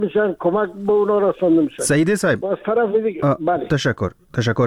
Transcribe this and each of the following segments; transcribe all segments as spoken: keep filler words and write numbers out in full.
میشن، کمک به اونا رسانده میشن. سعیدی صاحب از طرف دیگه بله تشکر تشکر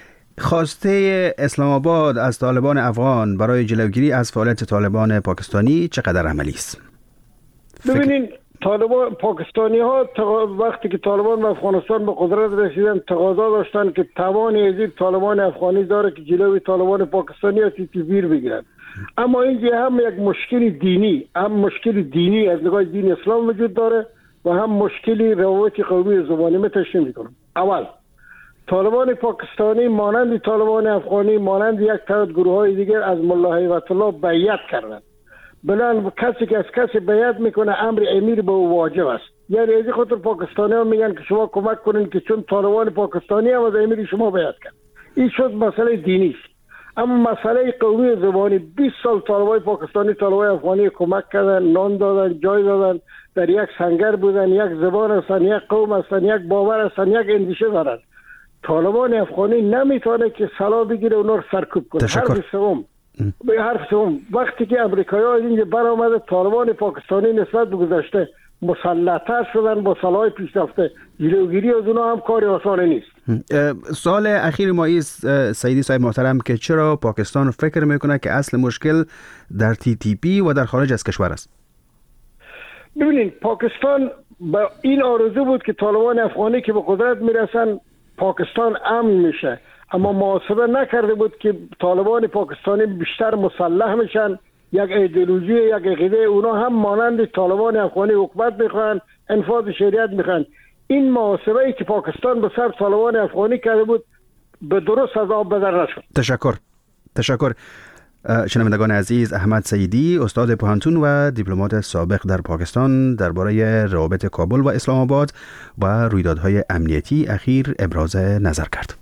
خواسته اسلام آباد از طالبان افغان برای جلوگیری از فعالیت طالبان پاکستانی چقدر عملی است؟ ببینین طالبان پاکستانی ها وقتی که طالبان به افغانستان به قدرت رسیدن تقاضا داشتن که توان ازید طالبان افغانی داره که جلوی طالبان پاکستانی را تیر بگیرن. اما اینجا هم یک مشکل دینی هم مشکل دینی از نگاه دین اسلام وجود داره و هم مشکلی روابط قومی و زبانی. من تشریح میکنم. اول طالبان پاکستانی مانند طالبان افغانی مانند یک تعداد گروه های دیگر از ملا هیبت الله بیعت کردند. بلان کسی که از کسی بیعت میکنه امر امیر به او واجب است. یعنی از این خاطر پاکستانی ها میگن که شما کمک کنین که چون طالبان پاکستانی هم از امیر شما بیعت کرد. این شد مسئله دینی است. اما مسئله قومی و زبانی بیست سال طالبان پاکستانی طالبان افغانی کمک کردن، نان دادن، جای دادن، در یک سنگر بودن، یک زبان هستن، یک قوم هستن، یک باور هستن، یک اندیشه دارن. طالبان افغانی نمیتونه که سلا بگیره اونا رو سرکوب کنه. حرف سوم به حرف سوم وقتی که امریکایی‌ها اینجا برآمده طالبان پاکستانی نسبت به گذشته مسلط‌تر شدن با سلاح پیشرفته، جلوگیری از اونها هم کار آسان نیست. سوال اخیر ما است سعیدی صاحب محترم که چرا پاکستان فکر میکنه که اصل مشکل در تی تی پی و در خارج از کشور است؟ ببینید پاکستان با این آرزو بود که طالبان افغانی که به قدرت میرسن پاکستان امن میشه، اما محاسبه نکرده بود که طالبان پاکستانی بیشتر مسلح میشن، یک ایدئولوژی یک عقیده اونا هم مانند طالبان افغانی حکومت میخوان، انفاذ شریعت میخوان. این محاسبه ای که پاکستان به سر طالبان افغانی کرده بود به درست از آب بدر نشد. تشکر تشکر شنوندگان عزیز، احمد سعیدی استاد پوهنتون و دیپلمات سابق در پاکستان درباره روابط کابل و اسلام آباد و رویدادهای امنیتی اخیر ابراز نظر کرد.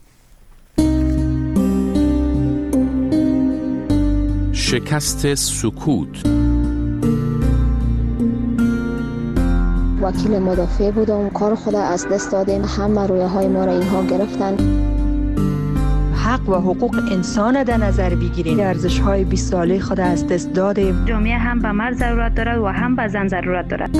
شکست سکوت. وکیل مدافع بودم، کار خود از دست دادیم، همه رویه های ما را اینها گرفتن. حق و حقوق انسان در نظر بگیریم، ارزش های بیست ساله خود از دست دادیم. جامعه هم به مرد ضرورت دارد و هم به زن ضرورت دارد.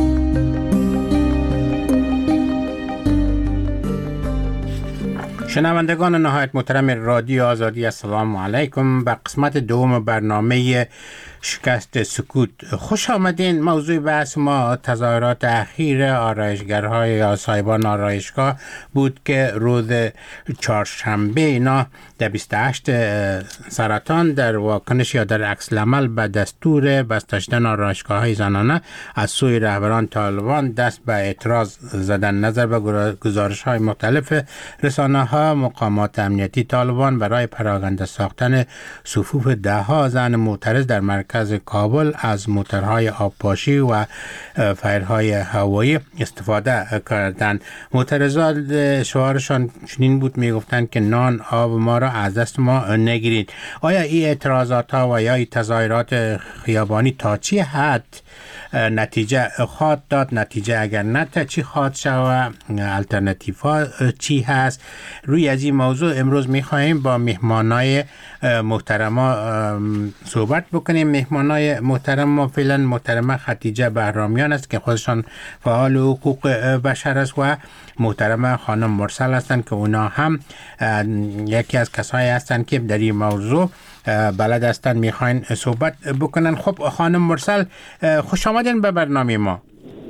شنوندگان نهایت محترم رادیو آزادی، السلام علیکم. به قسمت دوم برنامه شکست سکوت خوش آمدین. موضوع بحث ما تظاهرات اخیر آرایشگرهای یا صاحبان آرایشگاه بود که روز چهارشنبه اینا در بیست و هشت سرطان در واکنش یا در عکس العمل به دستور بسته شدن آرایشگاه‌های زنانه از سوی رهبران طالبان دست به اعتراض زدن. نظر به گزارش‌های مختلف رسانه‌ها، مقامات امنیتی طالبان برای پراکنده ساختن صفوف ده‌ها زن معترض در مرکز کابل از موتورهای آبپاشی و فایرهای هوایی استفاده کردند. معترضان شعارشان چنین بود، میگفتند که نان آب ما را از دست ما نگیرید. آیا این اعتراضات ها و یا این تظاهرات خیابانی تا چی حد نتیجه خواهد داد؟ نتیجه اگر نه تا چی خواهد شود؟ الटरनेटिव ها چی هست؟ روی از این موضوع امروز میخواهیم با مهمانای محترما صحبت بکنیم. مهمانای محترم ما فعلا محترمه خدیجه بهرامیان است که خودشان فعال حقوق بشر است و محترمه خانم مرسل هستند که اونا هم یکی از کسایی هستند که در این موضوع بلد هستند میخواین صحبت بکنن. خب خانم مرسل خوش آمدین به برنامه ما.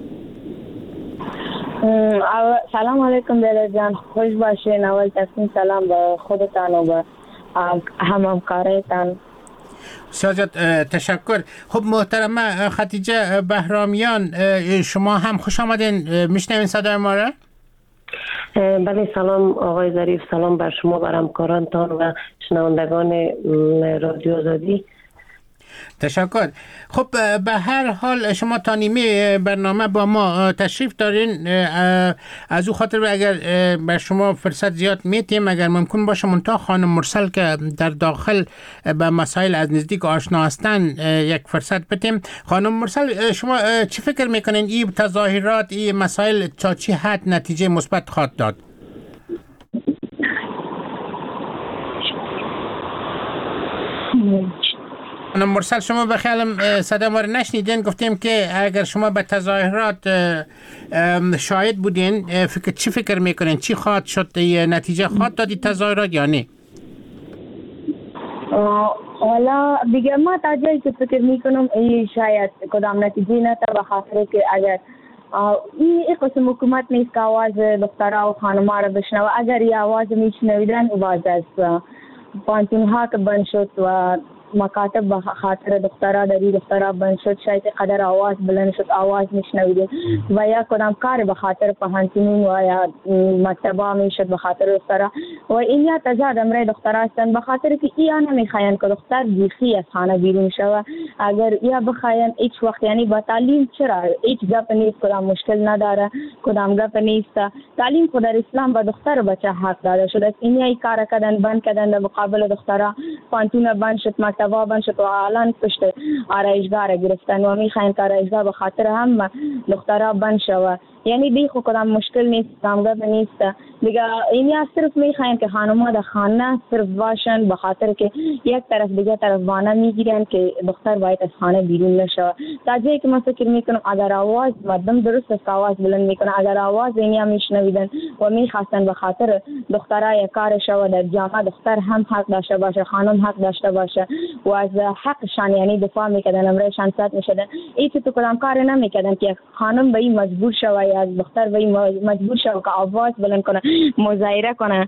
سلام علیکم دلال جان، خوش باشین. اول تسلیم سلام به خودتان و به هم همکارتان. سازت تشکر. خب محترمه خدیجه بهرامیان، شما هم خوش آمدین. میشنوین صدای ما را؟ بله سلام آقای ظریف، سلام بر شما، بر همکارانتان و شنوندگان رادیو آزادی. تشکر. خب به هر حال شما تا نیمه برنامه با ما تشریف دارین. از او خاطر اگر بر شما فرصت زیاد میتیم اگر ممکن باشه منتها خانم مرسل که در داخل به مسائل از نزدیک آشنا هستن یک فرصت بدیم. خانم مرسل شما چی فکر میکنین این تظاهرات، این مسائل تا چی حد نتیجه مثبت خواهد داد؟ خانم مرسل، شما به خیالم صدا ما رو نشنیدین. گفتیم که اگر شما به تظاهرات شاهد بودین، فکر چی فکر میکنین؟ چی خواهد شد؟ نتیجه خواهد دادی تظاهرات یا نه؟ حالا دیگه ما تا جایی که فکر میکنم این شاید کدام نتیجه نتا، به خاطر که اگر این قسم حکومت نیست که آواز دخترها و خانم‌ها را بشنوه. اگر این آواز میشنویدن باز از پانتون‌ها که بند شد و مکاتب به خاطر دخترها داری دخترها بند شد، شاید قدر آواز بلند شد آواز میشنویدیم، و یا کدام کار به خاطر پانتونون و یا مکتبا میشد به خاطر دخترها، و این یا تضاد امر دخترها هستند، به خاطر که یا نمیخواین که دختر بیخی از خانه بیرون شوه. اگر یا بخواین هیچ وقت، یعنی با تعلیم چرا هیچ گپ نیست، کدام مشکل نداره، کدام گپ نیست. تعلیم خود در اسلام به دختر بچه حق داده شده. این یا کار کردن بند کردن در مقابل دخترها، پانتون بند شد، مکتبا بند شد و الان پشت آرایشگاه گرفتن و میخواین که آرایشگاه به خاطر هم دخترها بند شوه. یعنی دیگه کدام مشکل نیست، کدام گپ نیست دیگه. این یا صرف میخواین که خانم‌ها در خانه صرف باشن، به خاطر که یک طرف دیگه طرف بانه میگیرن که دختر باید از خانه بیرون نشه. تا جایی که من فکر میکنم اگر آواز مردم درست است آواز بلند میکنه، اگر آواز اینیا میشنویدن و میخواستن به خاطر دخترای کار شو در جامعه دختر هم حق داشته باشه، خانم حق داشته باشه و از حقشان یعنی دفاع میکردن، امرشان سات میشدن. این تو کدام کار نمیکردن که خانم به این مجبور شوه یا از دختر به این مجبور شوه که آواز بلند کنه، مظاهره کنه،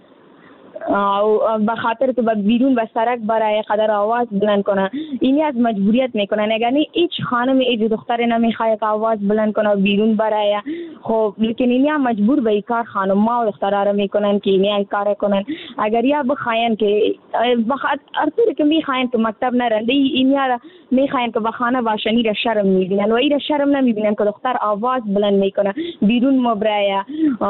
به خاطر که به بیرون به سرک برای قدر آواز بلند کنه. اینی از مجبوریت میکنن. یعنی هیچ خانم هیچ دختر نمیخواد که آواز بلند کنه بیرون برای، خب لیکن اینی مجبور به این کار خانم ها و دخترها رو میکنن که اینی این کار کنن. اگر یا بخواین که بخاطر ارتور که میخواین که مکتب نرن، اینی میخواین که به خانه باشن، این شرم میبینن و این شرم نمیبینن که دختر آواز بلند میکنه بیرون مبرایه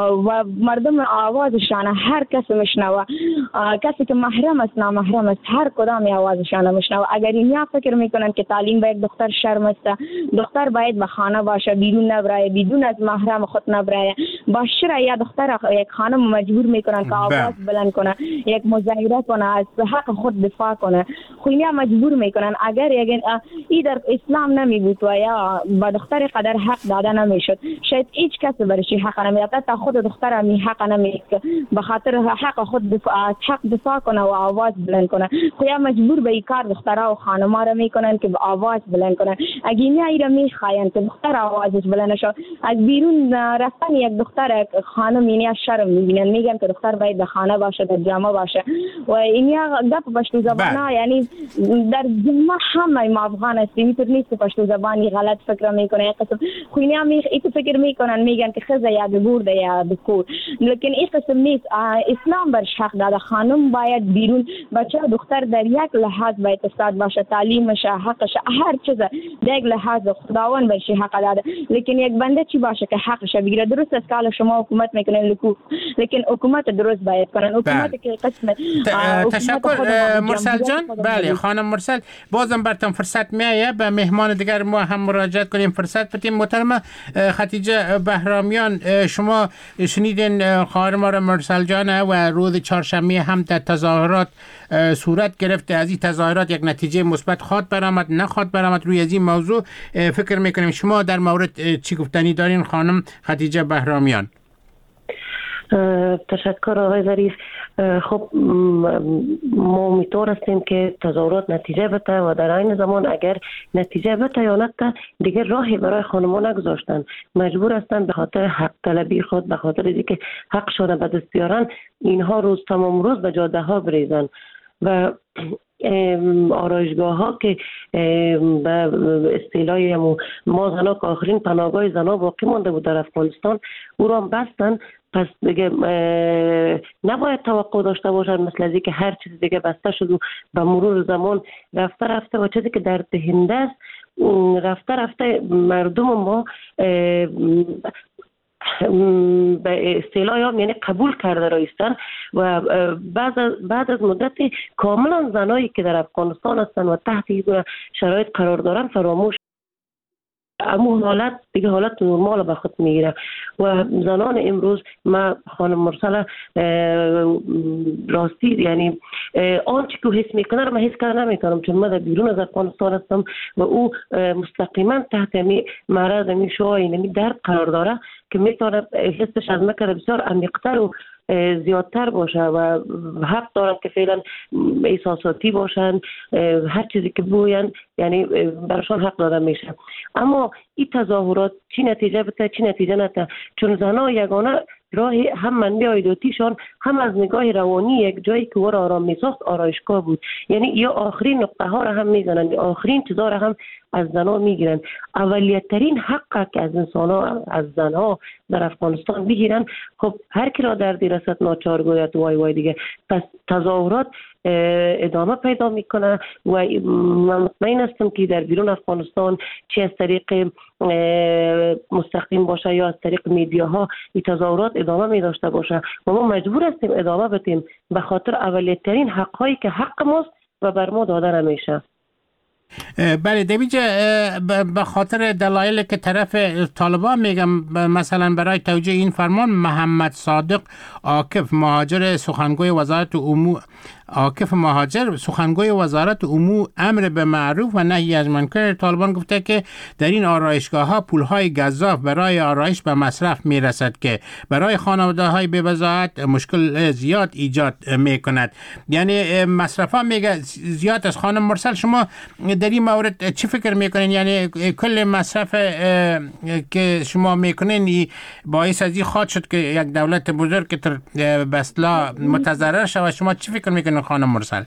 و مردم آوازشان هر کس میشنوه، کسی که محرم است نامحرم است هر کدام آوازشان میشنوه. اگر اینیا فکر میکنن که تعلیم به یک دختر شرم است، دختر باید به خانه باشه، بیرون نبره، بدون از محرم خود نبره، با شرع یا دختر یک خانم مجبور میکنن که آواز بلند کنه، یک مظاهره کنه، از حق خود دفاع کنه. خو اینیا مجبور میکنن. اگر یک ای در اسلام نمی بود و یا با دختر قدر حق داده نمیشد، شاید هیچ کس برش حق نمیداد، تا خود دختر می حق نمیداد به خاطر حق خود دفاع حق دفاع کنه و آواز بلند کنه. خو یا مجبور به این کار دخترها و خانم‌ها را میکنن که آواز بلند کنن. اگه نه ایرا میخواین که دختر آوازش بلند شه، از بیرون رفتن یک دختر خانم اینیا شرم میبینن، میگن که دختر باید به خانه باشه، در جامعه باشه و اینیا گپ پشتو زبانه. یعنی در جامعه همه ما افغان هستیم، اینطور نیست که پشتو زبانی غلط فکر میکنه یک قسم. خو اینیا می ایت فکر میکنن، میگن که خزه یا برده یا بکور، لیکن این قسم نیست. اسلام برش حق داده خانم باید بیرون، بچه دختر در یک لحاظ باید استاد باشه، تعلیمش حقش هر چیز در یک لحاظ خداوند بهش حق داده. لیکن یک بنده چی باشه که حقش بگیره؟ درست است که شما حکومت میکنین، لیکن حکومت درست باید کنن. حکومت که قسم تشکر مرسل جان. بله خانم مرسل، بازم براتون فرصت میایه به مهمان دیگر ما هم مراجعه کنیم، فرصت بدیم. محترمه خدیجه بهرامیان، شما شنیدین خواهر ما مرسل جان و روز چهارشنبه هم در تظاهرات صورت گرفته. از این تظاهرات یک نتیجه مثبت خواد برآمد نخواد برآمد. روی از این موضوع فکر میکنیم شما در مورد چی گفتنی دارین خانم خدیجه بهرامیان؟ تشکر آقای ظریف. خب ما امیدوار هستیم که تظاهرات نتیجه بده و در این زمان اگر نتیجه بده یا نه دیگه راهی برای خانمان نگذاشتن، مجبور هستن به خاطر حق طلبی خود، به خاطر اینکه حقشون به دست بیارن، اینها روز تمام روز به جاده ها بریزن و آرایشگاه ها که به اصطلاح ما زنا که آخرین پناهگاه زنا باقی مانده بود در افغانستان، او را بستن. پس دیگه نباید توقع داشته باشن مثل از که هر چیز دیگه بسته شد و به مرور زمان رفته رفته و چیزی که در دهنده است رفته رفته مردم ما به اصطلاح یعنی قبول کرده رایستن و بعد از بعد از مدتی کاملا زنایی که در افغانستان هستن و تحت شرایط قرار دارن فراموش اما حالت دیگه حالت نرمال به خود میگیره. و زنان امروز ما خانم مرسل راستی یعنی آنچه که حس میکنه رو من حس کردن نمیتونم، چون من در بیرون از افغانستان هستم و او مستقیما تحت می مرض می شوی نمی درد قرار داره که میتونه حسش از مکر بسیار عمیق‌تر و زیادتر باشه و حق دارن که فعلا احساساتی باشن، هر چیزی که بگوین یعنی برشان حق داده میشه. اما این تظاهرات چی نتیجه بده چی نتیجه نده، چون زنها یگانه راه هم منبع عایداتیشان هم از نگاه روانی یک جایی که ور آرام میساخت آرایشگاه بود. یعنی یا آخرین نقطه ها را هم میزنن یا آخرین چیزا را هم از زنها میگیرن. اولیت ترین حق که از انسان ها از زنها در افغانستان بگیرن، خب هر کی را در رسد ناچار گوید وای وای دیگه. پس تظاهرات ادامه پیدا میکنه و من مطمئن هستم که در بیرون افغانستان چه از طریق مستقیم باشه یا از طریق میدیاها این تظاهرات ادامه می داشته باشه و ما مجبور هستیم ادامه بدیم به خاطر اولیت ترین حقایی که حق ماست و بر ما داده نمیشه. بله دویجه به خاطر دلایلی که طرف طالبان میگم، مثلا برای توجیه این فرمان محمد صادق عاکف مهاجر سخنگوی وزارت امور عاکف مهاجر سخنگوی وزارت امور امر به معروف و نهی از منکر طالبان گفته که در این آرایشگاه ها پول های گزاف برای آرایش به مصرف میرسد که برای خانواده های بی بضاعت مشکل زیاد ایجاد میکند. یعنی مصرف ها میگه زیاد از. خانم مرسل شما در این مورد چی فکر میکنین؟ یعنی کل مصرف که شما میکنین باعث از این خواهد شد که یک دولت بزرگ که تر بسلا متضرر شود. شما چی فکر میکنین خانم مرسل؟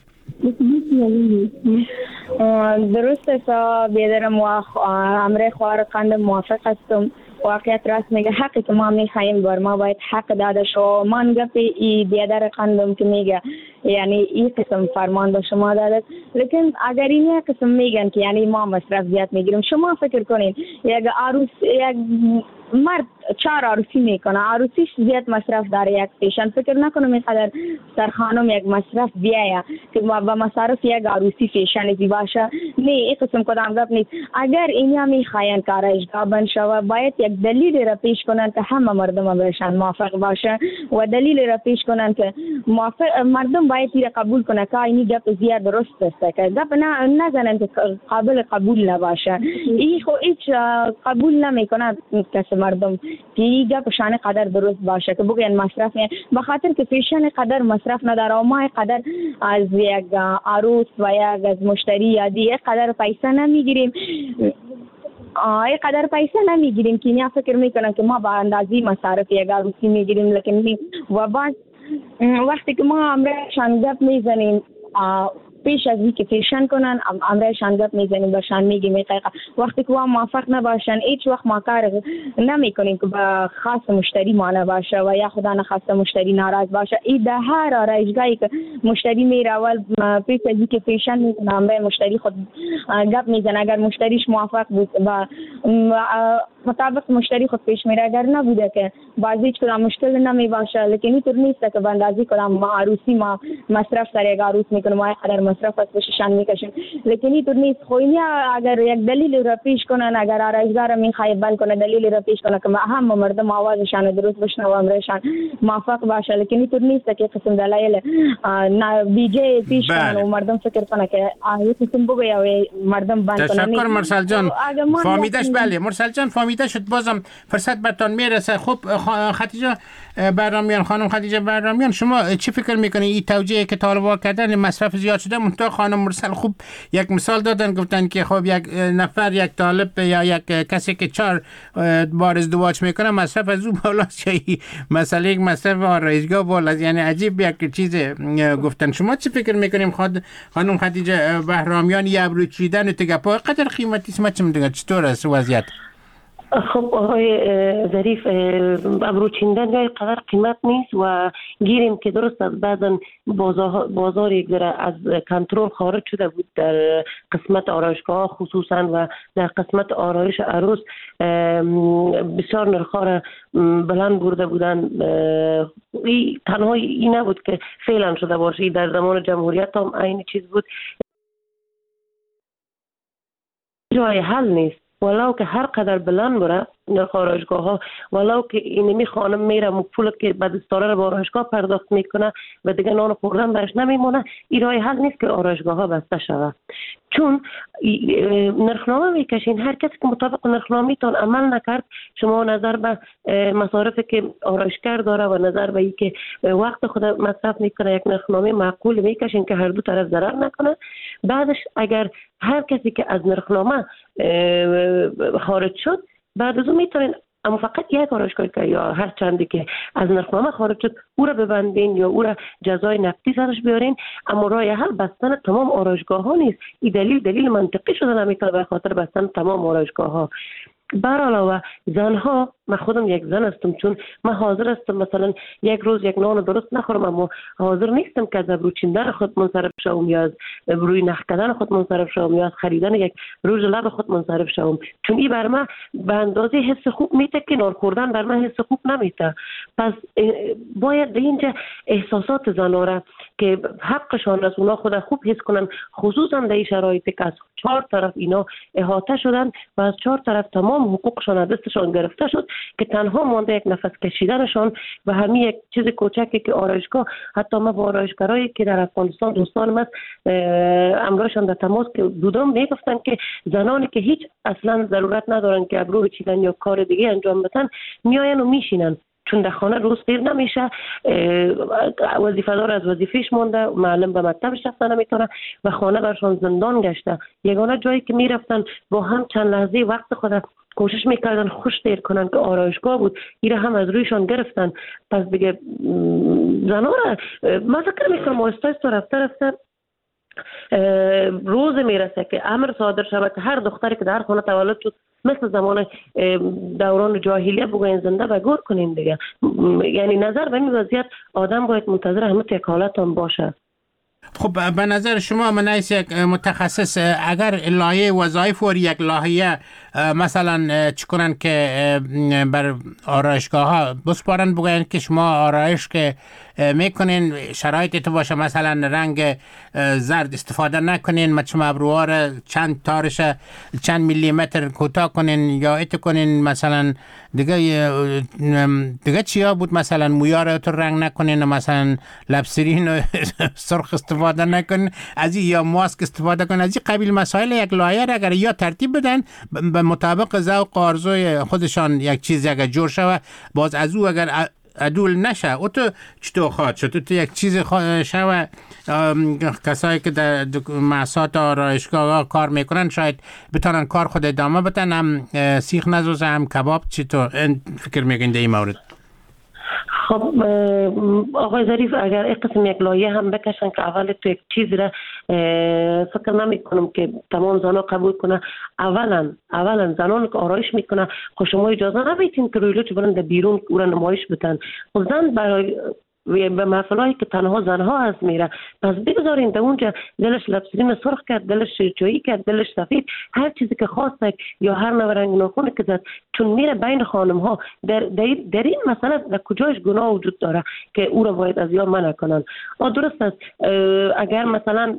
درست است بیادرم و امر خواهر قند موافق هستم. واقعیت راست میگه حقی که ما میخوایم بر ما باید حق داده شو. من گفت ای بیادر قندم که میگه یعنی این قسم فرمان به شما داده، لیکن اگر این قسم میگن که یعنی ما مصرف زیاد میگیریم، شما فکر کنین یک عروس یک مرد چهار عروسی میکنه، عروسیش زیاد مصرف داره یک پیشن، فکر نکنم اینقدر سر خانم یک مصرف بیایه که با مصرف یک عروسی پیشن زی باشه. نه این قسم کدام گپ نیست. اگر اینیا میخواین که آرایشگاه بند شود باید یک دلیل را پیش کنن که همه مردم بهشان موافق باشه و دلیل را پیش کنن که موافق مردم باید این قبول کنه که اینی گپ زیاد درست است که گپ نه نزنن که قابل قبول نباشه. این خو هیچ قبول نمیکنه کس مردم که این گپ شان قدر درست باشه که بگن مصرف به خاطر که پیشن قدر مصرف نداره و ما قدر از یک عروس و یک از مشتری یا دیگه قدر پیسه نمیگیریم. آه قدر پیسه نمیگیریم که نیا فکر میکنن که ما با اندازی مصارف یک عروسی میگیریم، لیکن و بعد وقتی که ما امرشان گپ میزنیم پیش از اینکه پیشن کنن امرشان گپ میزنیم برشان میگیم دقیقا وقتی که ما موافق نباشن هیچ وقت ما کار نمیکنیم که با خاص مشتری ما نباشه و یا خدا نخواسته مشتری ناراض باشه. این در هر آرایشگاهی که مشتری میره اول پیش از اینکه پیشن میکنه امر مشتری خود گپ میزنه. اگر مشتریش موافق بود و مطابق مشتری خود پیش میره، اگر نبوده که بعضی کدام مشکل نمی باشه، لیکن اینطور نیست که به اندازه کدام ما عروسی ما مصرف سر یک عروس میکنیم ما قدر مصرف از بششان میکشیم، لیکن اینطور نیست. خوینی اگر یک دلیل را پیش کنن، اگر آرایشگاه را میخوای بل کنه دلیل را پیش کنه که هم مردم آوازشان درست بشنوه و امرشان موافق باشه، لیکن اینطور نیست که قسم دلایل بیجه پیش کنن و مردم فکر کنه که آیه قسم بگه مردم بند کنه. تشکر مرسل جان، فهمیدش. بله مرسل جان فهمیده شد. بازم فرصت برتان میرسه. خب خدیجه بهرامیان، خانم خدیجه بهرامیان، شما چی فکر میکنید این توجیه که طالبان کردن مصرف زیاد شده؟ منتها خانم مرسل خوب یک مثال دادن، گفتن که خب یک نفر یک طالب یا یک کسی که چهار بار ازدواج میکنه مصرف از او بالاست، چه مسئله یک مصرف آرایشگاه بالاست. یعنی عجیب یک چیز گفتن. شما چی فکر میکنیم خانم خدیجه بهرامیان؟ یه ابرو چیدن و تگپا قدر قیمتی است، ما چه میدونم چطور است وضعیت؟ خب آقای ظریف، ابرو چیندن جای قدر قیمت نیست و گیریم که درست است بعدن بازار, بازار یک ذره از کنترل خارج شده بود در قسمت آرایشگاه خصوصا و در قسمت آرایش عروس بسیار نرخ‌ها را بلند برده بودن. ای تنها این نبود که فعلا شده باشه، در زمان جمهوریت هم این چیز بود. جای حل نیست ولو که هر قدر بلند بره نرخ آرایشگاه ها، ولو که اینمی خانم میره پول که بعد استاره رو به آرایشگاه پرداخت میکنه و دیگه نان خوردن برش نمیمونه، این راه حل نیست که آرایشگاه ها بسته شود. چون نرخنامه میکشین، هر کسی که مطابق نرخنامه تان عمل نکرد، شما نظر به مصارفی که آرایشگر داره و نظر به اینکه وقت خود مصرف میکنه یک نرخنامه معقول میکشین که هر دو طرف ضرر نکنه. بعدش اگر هر کسی که از نرخنامه خارج شد، بعد از اون میتونین اما فقط یک آرایشگاه که یا هر چندی که از نرخنامه خارج شد او را ببندین یا او را جزای نقدی سرش بیارین. اما راه حل بستن تمام آرایشگاه ها نیست. این دلیل دلیل منطقی شده نمیتونه به خاطر بستن تمام آرایشگاه ها. بر علاوه زنها، من خودم یک زن هستم، چون من حاضر هستم مثلا یک روز یک نان درست نخورم، اما حاضر نیستم که از ابرو چیندن خود منصرف شوم یا از ابروی نخ کردن خود منصرف شوم یا از خریدن یک روز لب خود منصرف شوم، چون این بر من به اندازه حس خوب میته که نان خوردن بر من حس خوب نمیته. پس باید به اینجا احساسات زنها را که حقشان است اونا خود خوب حس کنن، خصوصا در این شرایطی که از چهار طرف اینا احاطه شدن و از چهار طرف تمام حقوقشان از دستشان گرفته شد که تنها مانده یک نفس کشیدنشان و همین یک چیز کوچکی که آرایشگاه. حتی ما با آرایشگرایی که در افغانستان دوستانم است امرایشان در تماس که بودم میگفتن که زنانی که هیچ اصلا ضرورت ندارن که ابرو چیدن یا کار دیگه انجام بدن میاین و میشینن، چون در خانه روز دیر نمیشه، وظیفه دار از وظیفهش مونده، معلم به مکتبش رفتن نمیتونه و خانه برشان زندان گشته. یگانه جایی که میرفتن با هم چند لحظه وقت خود کوشش میکردن خوش دیر کنن که آرایشگاه بود، ایره هم از رویشان گرفتن. پس دیگه زنها را من فکر میکنم آهسته آهسته رفته رفته روز میرسه که امر صادر شود که هر دختری که در خانه تولد شد مثل زمان دوران جاهلیه بگوین زنده و گور کنیم دیگه. یعنی نظر به این وضعیت آدم باید منتظر همه یک حالت هم باشه. خب به نظر شما من از یک متخصص اگر لایه وظایف و یک لایه مثلا چکنن که بر آرایشگاه ها بسپارن بگوین که شما آرایش که میکنین شرایط تو باشه، مثلا رنگ زرد استفاده نکنین، مچم ابروها چند تارش چند میلی متر کوتاه کنین یا ایت کنین، مثلا دیگه دیگه چیا بود، مثلا مویار تو رنگ نکنین، مثلا لبسرین سرخ استفاده نکنین، از این یا ماسک استفاده کنین. از این قبیل مسائل یک لایه را اگر یا ترتیب بدن به مطابق ذوق و آرزوی خودشان یک چیز اگر جور شود، باز از او اگر عدول نشه او تو چطور خواهد شد؟ تو یک چیز شود کسایی که در مؤسسات آرایشگاه کار میکنن شاید بتونن کار خود ادامه بدن، هم سیخ نزوزه هم کباب. چطور فکر میکنید در این مورد؟ خب آقای ظریف، اگر این قسم یک لایه هم بکشن که اول تو یک چیز را فکر نمی کنم که تمام زنها قبول کنه. اولا اولا زنان که آرایش میکنه خب شما اجازه نمیتین که روی لوچ برن در بیرون او را نمایش بدن. خب زن برای به محفلایی که تنها زنها هست میره، پس بگذارین در اونجا دلش لبسرین سرخ کرد، دلش چایی کرد، دلش سفید، هر چیزی که خواست یا هر نوع رنگ ناخونی که زد، چون میره بین خانم ها. در, در, در این مسئله در کجاش گناه وجود داره که او را باید از یا منع کنن؟ آ درست است اگر مثلا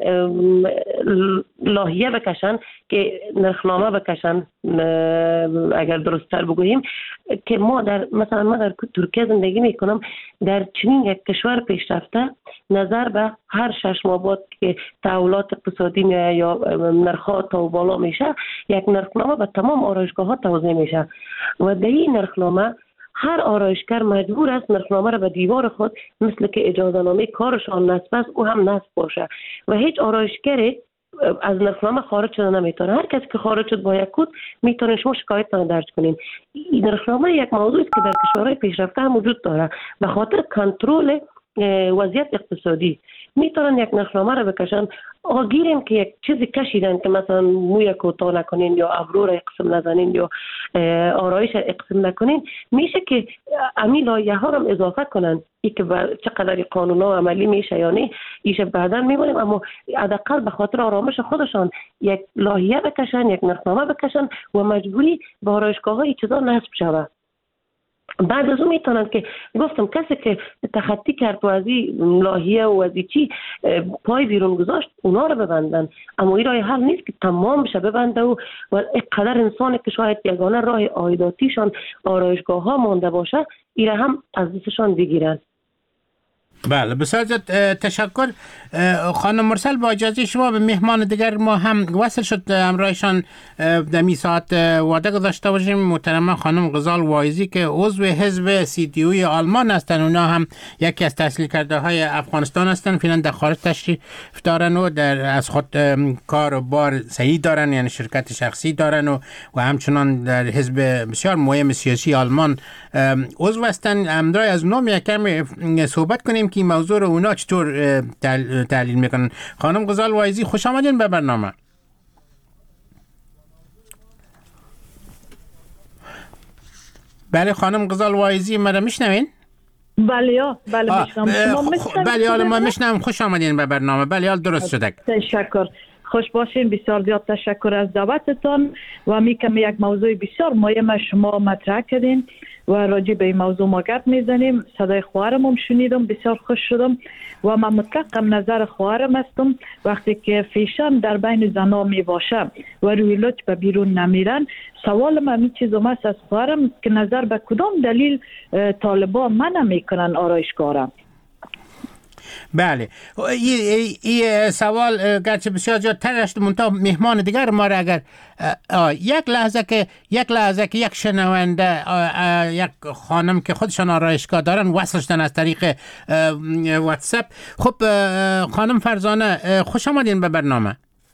لاهیه بکشن که نرخنامه بکشن، اگر درست تر بگوییم که ما در مثلا ما در ترکیه زندگی میکنم، در چنین یک کشور پیشرفته نظر به هر شش ماه بعد که تحولات اقتصادی میاد یا نرخ‌ها تا بالا میشه، یک نرخنامه به تمام آرایشگاه ها توزیع میشه و در این نرخنامه هر آرایشگر مجبور است نرخنامه را به دیوار خود مثل که اجازه نامه کارشان نصب است او هم نصب باشه و هیچ آرایشگری از نرخنامه خارج شده نمیتونه. هر کسی که خارج شد با یک کد میتونه شما شکایت درج کنین. این نرخنامه یک موضوعی است که در کشورهای پیشرفته هم وجود داره. به خاطر کنترل وضعیت اقتصادی میتونن یک نرخنامه را بکشن. آگیریم که یک چیزی کشیدن که مثلا موی کوتاه نکنین یا ابرو را اقسم نزنین یا آرایش اقسم نکنین، میشه که امی لایه ها را اضافه کنن. ای که چقدر قانونا عملی میشه یا نه ایشه بعداً میبینیم، اما حداقل به خاطر آرامش خودشان یک لایحه بکشن، یک نرخنامه بکشن و مجبوری به آرایشگاه ها این چیزا نصب شود. بعد از اون میتونند که گفتم کسی که تخطی کرد و از این لاهیه و از چی پای بیرون گذاشت اونا رو ببندن، اما این راه حل نیست که تمام بشه ببنده و اینقدر انسانی که شاید یگانه راه عایداتیشان آرایشگاه ها مانده باشه این هم از دستشان بگیرن. بله بسیار تشکر خانم مرسل. با اجازه شما به مهمان دیگر ما هم وصل شد همراهشان در می ساعت وعده گذاشته باشیم. محترمه خانم غزال واعظی که عضو حزب سی دی اوی آلمان هستند، اونا هم یکی از تحصیل کرده های افغانستان هستند، فعلا در خارج تشریف دارن و در از خود کار و بار صحیح دارن، یعنی شرکت شخصی دارن و و همچنان در حزب بسیار مهم سیاسی آلمان عضو هستند. همراه از اونا یکم صحبت کنیم که این موضوع رو اونا چطور تحلیل میکنن. خانم غزال واعظی خوش آمدین به برنامه. بله خانم غزال واعظی مرا میشنوین؟ بله بله میشنوم. شما میشنوین؟ بله حالا ما میشنوم. خوش آمدین به برنامه. بله حال درست شده. تشکر. خوش باشین. بسیار زیاد تشکر از دعوتتان و میگم یک موضوع بسیار مهم شما مطرح کردین و راجع به این موضوع ما گپ میزنیم. صدای خواهرم هم شنیدم، بسیار خوش شدم و من متفقم نظر خواهرم هستم. وقتی که فیشن در بین زنا می باشه و روی لج به بیرون نمیرن، سوال من این چیز است از خواهرم که نظر به کدام دلیل طالبان منع میکنن آرایشگاه را. بله این ای سوال گرچه بسیار زیاد ترشت منتها مهمان دیگر ما را اگر یک لحظه که یک لحظه که یک شنونده یک خانم که خودشان آرایشگاه دارن وصل شدن از طریق واتساپ. خب خانم فرزانه خوش آمدین به برنامه.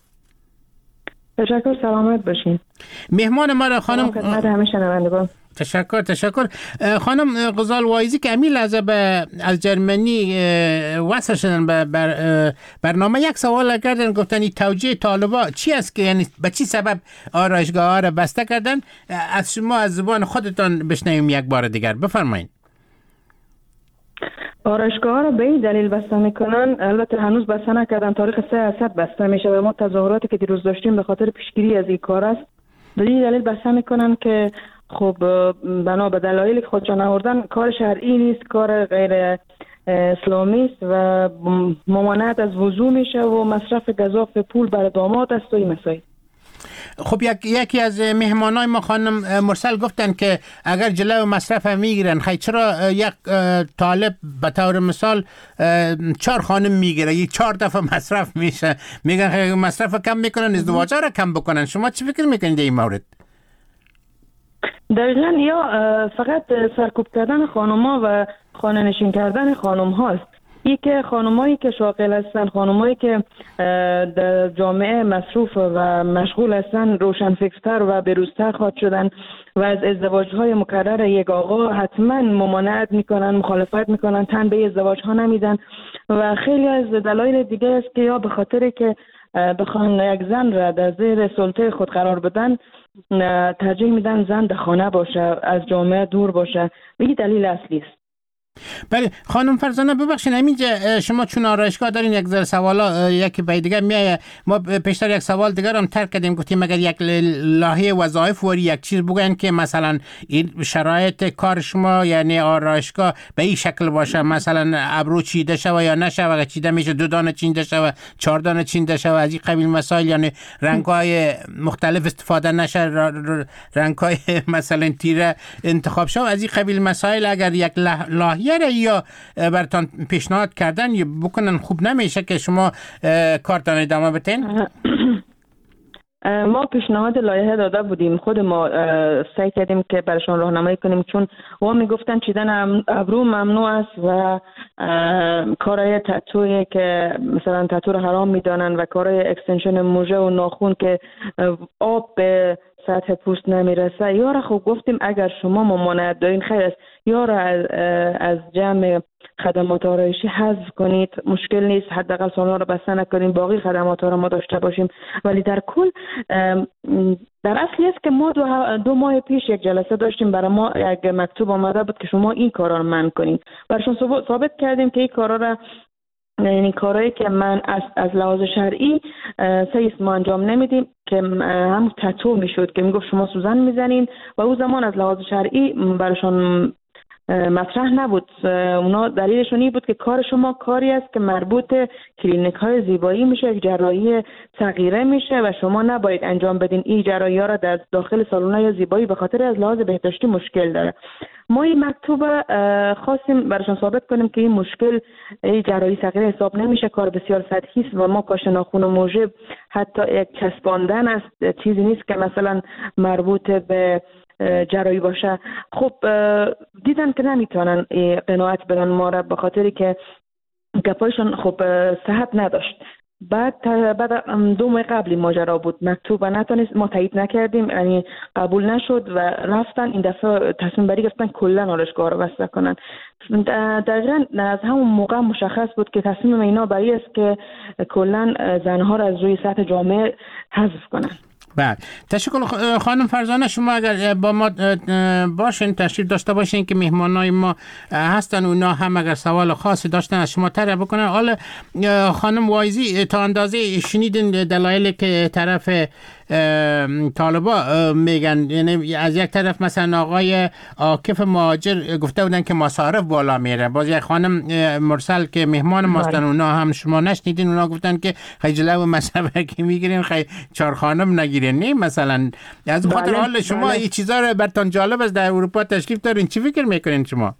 تشکر، سلامت باشین. مهمان ما را خانم خدمت همه شنوندگان. تشکر تشکر خانم غزال واعظی که امی لحظه به از جرمنی وصل شدن به بر برنامه یک سوال کردن، گفتن این توجیه طالبا چی است که یعنی به چی سبب آرایشگاه ها را بسته کردن؟ از شما از زبان خودتان بشنویم یک بار دیگر، بفرمایید. آرایشگاه ها را به این دلیل بسته میکنن، البته هنوز بسته نکردن، تاریخ سه اسد بسته میشه و ما تظاهراتی که دیروز داشتیم به خاطر پیشگیری از این کار است. به این دلیل بسته میکنن که خب بنا به دلایلی که خودشان آوردن کار شرعی نیست، کار غیر اسلامی است و ممانعت از وضو میشه و مصرف گزاف پول برای داماد است و این مسائل. خب یک یکی از مهمانای ما خانم مرسل گفتن که اگر جلو مصرف هم میگیرن، خیلی چرا یک طالب به طور مثال چهار خانم میگیره، یک چهار دفعه مصرف میشه، میگن خیلی مصرف کم میکنن ازدواج را کم بکنن. شما چی فکر میکنید این مورد؟ دقیقا یا فقط سرکوب کردن خانوما و خانه نشین کردن خانم هاست. ای که خانمایی که شاغل هستن، خانمایی که در جامعه مصروف و مشغول هستن روشنفکرتر و بروزتر خواهد شدن و از ازدواج های مکرر یک آقا حتما ممانعت میکنن، مخالفت میکنن، تن به ازدواج ها نمیدن و خیلی از دلایل دیگه است که یا به خاطر که بخوان یک زن را در زیر سلطه خود قرار بدن ترجیح میدن زن در خانه باشه، از جامعه دور باشه. به این دلیل اصلی است. بله خانم فرزانه ببخشید، همینجا شما چون آرایشگاه دارین یک ذره سوالا یکی به دیگه میایه، ما پیشتر یک سوال دیگر هم ترک کردیم، گفتیم اگر یک لایحه وظایف وری یک چیز بگن که مثلا این شرایط کار شما یعنی آرایشگاه به این شکل باشه، مثلا ابرو چیده شوه یا نشه، اگر چیده میشه دو دانه چیده شوه، چهار دانه چیده شوه، از این قبیل مسائل، یعنی رنگ‌های مختلف استفاده نشه، رنگ‌های مثلا تیره انتخاب شوه، از این قبیل مسائل اگر یک لایحه یا براتون پیشنهاد کردن یا بکنن خوب نمیشه که شما کارتان ادامه بدین؟ ما پیشنهاد لایحه داده بودیم، خود ما سعی کردیم که براشون راهنمایی کنیم، چون وا میگفتن چیدن ابرو ممنوع است و کارهای تتویی که مثلا تتو رو حرام میدانن و کارهای اکستنشن موژه و ناخون که آب به سطح پوست نمیرسه. یا را خب گفتیم اگر شما ممانعت دارین خیر است، یا را از, از جمع خدمات آرایشی حذف کنید، مشکل نیست، حداقل سالن رو بسته نکنیم، باقی خدمات ها رو ما داشته باشیم. ولی در کل در اصلی است که ما دو, دو ماه پیش یک جلسه داشتیم، برای ما یک مکتوب آمده بود که شما این کارا رو منع کنید. برشون ثابت کردیم که این کارا را، یعنی کارهایی که من از از لحاظ شرعی سه ما انجام نمیدیم که هم تتو میشد که میگفت شما سوزن میزنین و او زمان از لحاظ شرعی براشون مطرح نبود. اونا دلیلشون این بود که کار شما کاری است که مربوط کلینیک های زیبایی میشه، یک جراحی صغیره میشه و شما نباید انجام بدین این جراحی ها را در داخل سالن های زیبایی به خاطر از لحاظ بهداشتی مشکل داره. ما این مکتوب خواستیم براشون ثابت کنیم که این مشکل این جراحی صغیره حساب نمیشه، کار بسیار سطحی است و ما کاشت ناخن موجب حتی یک چسباندن است، چیزی نیست که مثلا مربوط به جراحی باشه. خب دیدن که نمیتونن قناعت بدن ما را به خاطری که گپایشون خب صحت نداشت. بعد بعد دو ماه قبلی ماجرا بود، مکتوب و نتونست، ما تایید نکردیم، یعنی قبول نشد و رفتن این دفعه تصمیم بری گرفتن کلا آرایشگاه رو بسته کنن. دقیقا از همون موقع مشخص بود که تصمیم اینا برای است که کلا زنها رو از روی سطح جامعه حذف کنن. بله، تشکر خانم فرزانه. شما اگر با ما باشین، تشریف داشته باشین که مهمانای ما هستن، اونا هم اگر سوال خاصی داشتن از شما طرح بکنن. حالا خانم وایزی، تا اندازه شنیدین دلایلی که طرف طالبا میگن، یعنی از یک طرف مثلا آقای عاکف مهاجر گفته بودن که مصارف بالا میره، باز یک خانم مرسل که مهمان ماستن اونا هم شما نشنیدین، اونا گفتن که خیلی و مصرف که میگیرین خیلی چهار خانم نگیرین. نه مثلا از خاطر بله، حال شما بله. این چیزا رو براتون جالب است، در اروپا تشریف دارین، چی فکر میکنین شما؟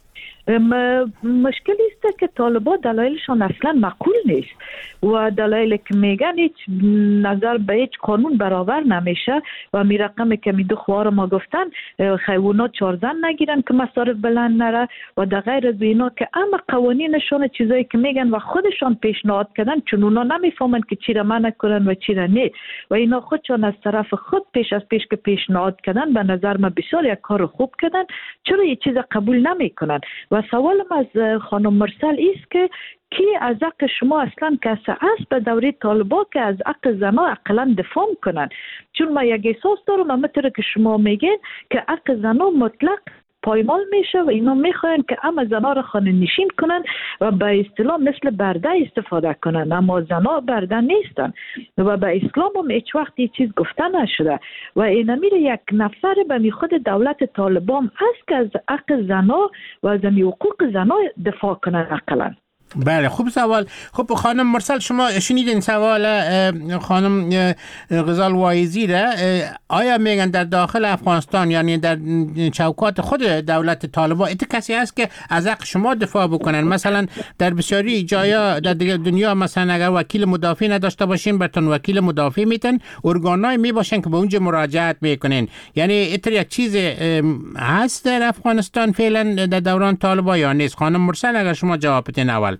مشکلی است که طالبان دلایلشان اصلا معقول نیست و دلایلی که میگن هیچ نظر به هیچ قانون برابر نمیشه و می رقمی که می دو خوار ما گفتن خیونا چهار زن نگیرن که مصارف بلند نره و در غیر از اینا که اما قوانینشون چیزایی که میگن و خودشان پیشنهاد کردن، چون اونا نمیفهمن که چی را منع کنن و چی را نه و اینا خودشان از طرف خود پیش از پیش که پیشنهاد کردن به نظر من بسیار یک کار خوب کردن. چرا یه چیز قبول نمیکنن؟ و سوالم از خانم مرسل است که کی از حق شما اصلا کسی است به دوره طالبا که از حق زنا اقلا دفاع کنن؟ چون ما یک احساس دارم همونطور که شما میگین که حق زنا مطلق پایمال میشه و اینا میخواین که اما زنا را خانه نشین کنن و به اصطلاح مثل برده استفاده کنن، اما زنا برده نیستن و به اسلام هم هیچ وقت یه چیز گفته نشده و این میره یک نفر به می خود دولت طالبان هست که از حق زنا و از حقوق زنا دفاع کنن اقلا. بله، خوب سوال. خب خانم مرسل، شما شنیدین سوال خانم غزال وایزی را. آیا میگن در داخل افغانستان، یعنی در چوکات خود دولت طالبان، ایت کسی هست که از حق شما دفاع بکنن؟ مثلا در بسیاری جایا در دنیا مثلا اگر وکیل مدافع نداشته باشین براتون وکیل مدافع میتن، ارگانای می باشن که به اونجا مراجعت میکنین. یعنی ایت یک چیز هست در افغانستان فعلا در دوران طالبان یا نیست؟ خانم مرسل اگر شما جواب بدین اول.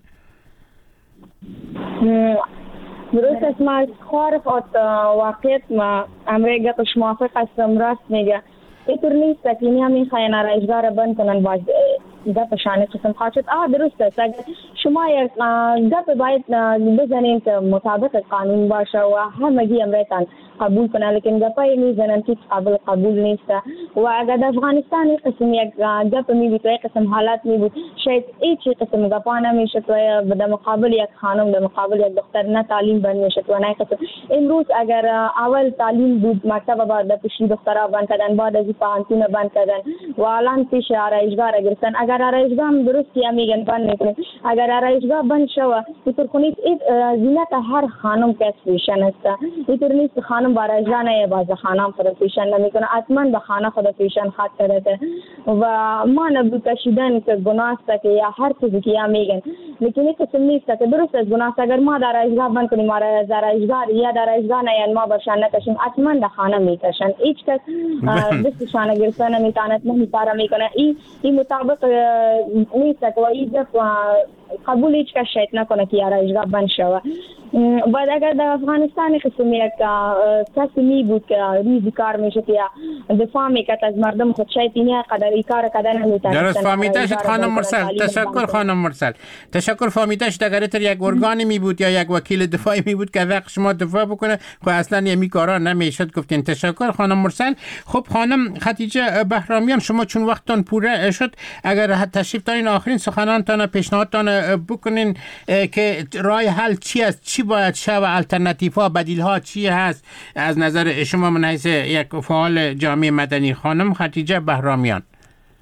درست است، ما خارف ات واقعیت ما امریکا توش موافق هستم، راست میگه. اینطور نیست که اینی همین خیلی آرایشگاه را بند کنن باز گپ شانه قسم خواهد. آه درست است، اگر شما یک گپ باید بزنین که مطابق قانون باشه و همگی امریکان قبول کنه، لیکن گپای میزنن که قابل قبول نیست و اگر در افغانستان یک قسم یک گپ میبود و یک قسم حالات میبود، شاید هیچ قسم گپا نمیشد و در مقابل یک خانم در مقابل یک دختر نه تعلیم بند میشد و نه قسم. امروز اگر اول تعلیم بود مکتب بعد پشتی دخترها بند کردن، بعد از پانتون بند کردن و الان پیش آرایشگاه را گرفتن. اگر آرایشگاه هم درستی میگن بند میکنن، اگر آرایشگاه بند شود اینطور کنید زینت هر خانم که فیشن است، اینطور نیست خانم بارایشگاه نه باز خانم خود فیشن نمیکنه، حتما به خانه خود فیشن خط کرده و ما نبود کشیدن که گناه است که یا هر چیزی که یا میگن، لیکن این قسم نیست که درست است گناه است. اگر ما در آرایشگاه بند کنیم آرایشگاه یا در آرایشگاه نه یا ما برشان نکشیم، حتما در خانه میکشن. هیچ کس دستشان گرفتن نمیتواند نمیتاره میکنه. این این مطابق نیست که این قبول هیچ کس شاید نکنه که آرایشگاه بند شود. بعد اگر در افغانستان قسم یک کسی می بود که ریزی کار میشه که دفاع میکرد از مردم خود، شاید این قدر ای کار قدر نمیتونه. درست فهمیده شد خانم مرسل. تشکر خانم مرسل. تشکر فهمیده شد. اگر تر یک ارگانی می بود یا یک وکیل دفاعی می بود که حق شما دفاع بکنه، خب اصلا یمی کارا نمیشد گفتین. تشکر خانم مرسل. خب خانم خدیجه بهرامیان، شما چون وقتتون پوره شد، اگر تشریف دارین آخرین سخنانتان پیشنهادتان بکنین که راه حل چی است، چی باید شه و الटरनेटिव ها، بدیل ها چی هست از نظر شما من حیث یک فعال جامعه مدنی؟ خانم خدیجه بهرامیان.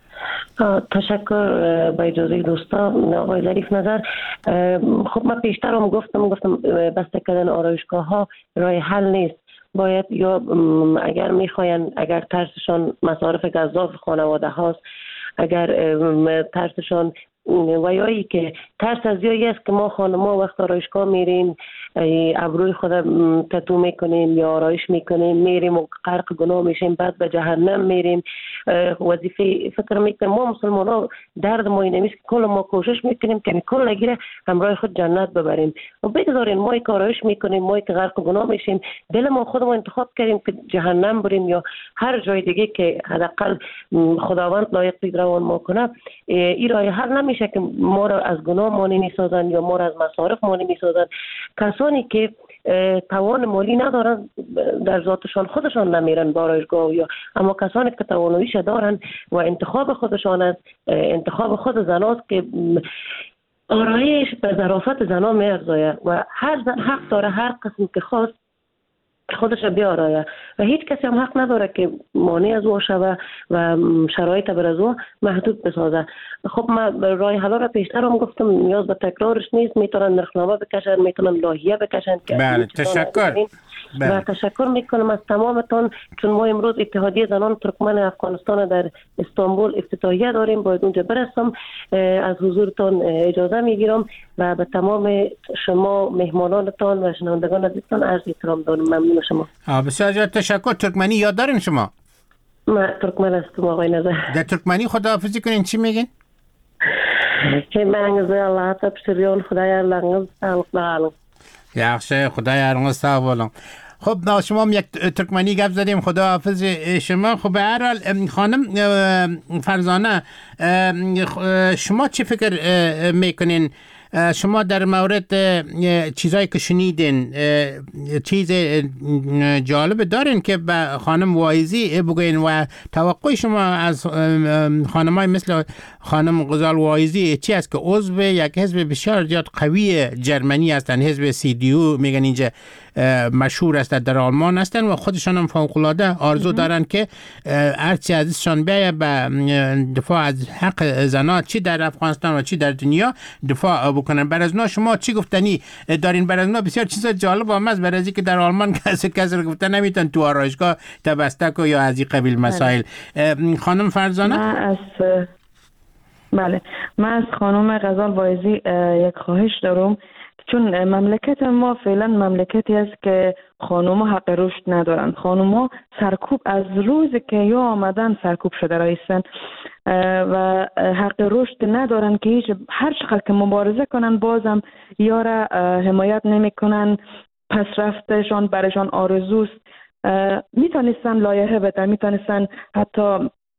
تشکر با اجازه دوستان آقای ظریف نظر. خب من پیشتر هم گفتم گفتم بسته کردن آرایشگاه ها راه حل نیست. باید یا اگر میخواین اگر ترسشان مصارف گزاف خانواده هاست، اگر ترسشان و یا ای که ترس از یایی است که ما خانم‌ها وقت آرایشگاه میریم ابروی خود تتو میکنیم یا آرایش میکنیم میریم و غرق گناه میشیم بعد به جهنم میریم. وظیفه فکر میکنم ما مسلمان ها درد ما این نیست که کل ما کوشش میکنیم که کل نگیره همراه خود جنت ببریم و بگذارین ما که آرایش میکنیم ما که غرق گناه میشیم دل ما خودمون انتخاب کردیم که جهنم بریم یا هر جای دیگه که حداقل خداوند لایق دید روان ما کنه. این راه حل نمیشه که ما را از گناه مانع میسازن یا ما را از مصارف مانع میسازن. کسانی که توان مالی ندارن در ذاتشان خودشان نمیرن با آرایشگاه، یا اما کسانی که تواناییش دارن و انتخاب خودشان است، انتخاب خود زناست که آرایش به ظرافت زنا میارزاید و هر زن حق داره هر قسم که خواست خودش بیارایه و هیچ کسی هم حق نداره که مانع از او شوه و شرایط بر از او محدود بسازه. خب من راه حل را پیشتر هم گفتم نیاز به تکرارش نیست، میتونن نرخنامه بکشن، میتونن لاهیه بکشن. بله تشکر. و تشکر میکنم از تمامتون، چون ما امروز اتحادیه زنان ترکمن افغانستان در استانبول افتتاحیه داریم، باید اونجا برسم. از حضورتون اجازه میگیرم و به تمام شما مهمانانتان و شنوندگان عزیزتان عرض احترام دارم. ممنون شما. بسیار زیاد تشکر. ترکمنی یاد دارین شما؟ من ترکمن هستم آقای نظر. در ترکمنی خداحافظی کنین چی میگین؟ که منگزه الله تبشریون خدای لنگز سالق دارم. یخشه خدای ارنگز ساولم. خب شما یک ترکمنی گپ زدیم، خداحافظ شما. خب به هر حال خانم فرزانه شما چی فکر میکنین؟ شما در مورد چیزایی که شنیدین چیز جالب دارین که به خانم واعظی بگوین و توقع شما از خانمای مثل خانم غزال واعظی چی است که عضو یک حزب بسیار زیاد قوی جرمنی هستن، حزب سی دی او میگن اینجا مشهور است، در آلمان هستن و خودشان هم فوق‌العاده آرزو دارن که هرچی عزیزشان بیایه به دفاع از حق زنان چی در افغانستان و چی در دنیا دفاع بکنن. برازنا شما چی گفتنی دارین؟ برازنا بسیار چیز جالب آمد برازی که در آلمان کسی کسی رو گفتن نمیتون تو آرایشگاه تبستک و یا از این قبیل مسائل. خانم فرزانه؟ من از بله من از خانم غزال واعظی یک خواهش دارم، چون مملکت ما فعلا مملکتی است که خانوما حق رشد ندارن. خانوما سرکوب از روزی که یا آمدن سرکوب شده رایستن و حق رشد ندارن که هیچ هر چقدر که مبارزه کنن بازم یا را حمایت نمی کنن. پس رفتشان برشان آرزوست. میتونستن لایحه بدن، میتونستن حتی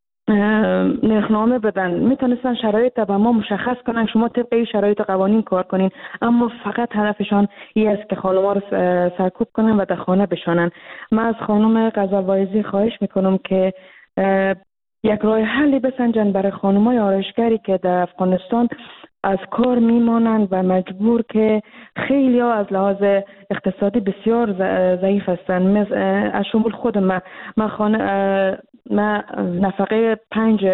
نرخنامه بدن، میتونستن شرایط به ما مشخص کنن شما طبق این شرایط قوانین کار کنین، اما فقط هدفشان این است که خانم‌ها رو سرکوب کنن و در خانه بشانن. من از خانم غزال واعظی خواهش میکنم که یک راه حلی بسنجن برای خانم‌های آرایشگری که در افغانستان از کار میمانند و مجبور که خیلی ها از لحاظ اقتصادی بسیار ضعیف هستند. از شمول خود من من خانه من نفقه پنج